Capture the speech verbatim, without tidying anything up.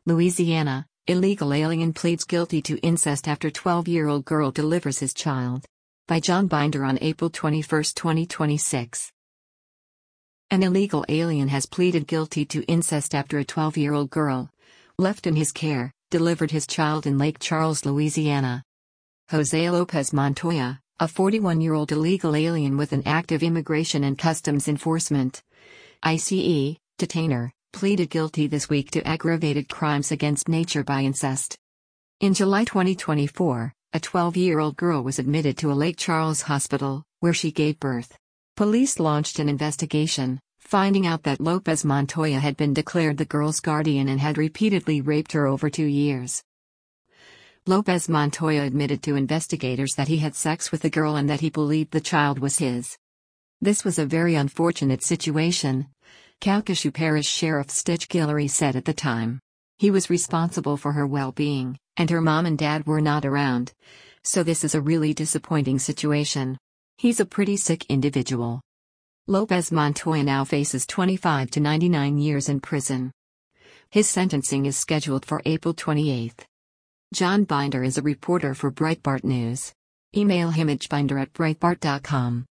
Louisiana, illegal alien pleads guilty to incest after twelve-year-old girl delivers his child. By John Binder on April twenty-first, twenty twenty-six. An illegal alien has pleaded guilty to incest after a twelve-year-old girl, left in his care, delivered his child in Lake Charles, Louisiana. Jose Lopez Montoya, a forty-one-year-old illegal alien with an active Immigration and Customs Enforcement (I C E) detainer, pleaded guilty this week to aggravated crimes against nature by incest. In July twenty twenty-four, a twelve-year-old girl was admitted to a Lake Charles hospital, where she gave birth. Police launched an investigation, finding out that Lopez Montoya had been declared the girl's guardian and had repeatedly raped her over two years. Lopez Montoya admitted to investigators that he had sex with the girl and that he believed the child was his. This was a very unfortunate situation, Calcasieu Parish Sheriff Stitch Guillory said at the time. He was responsible for her well-being, and her mom and dad were not around, so this is a really disappointing situation. He's a pretty sick individual. Lopez Montoya now faces twenty-five to ninety-nine years in prison. His sentencing is scheduled for April twenty-eighth. John Binder is a reporter for Breitbart News. Email him at binder at breitbart dot com.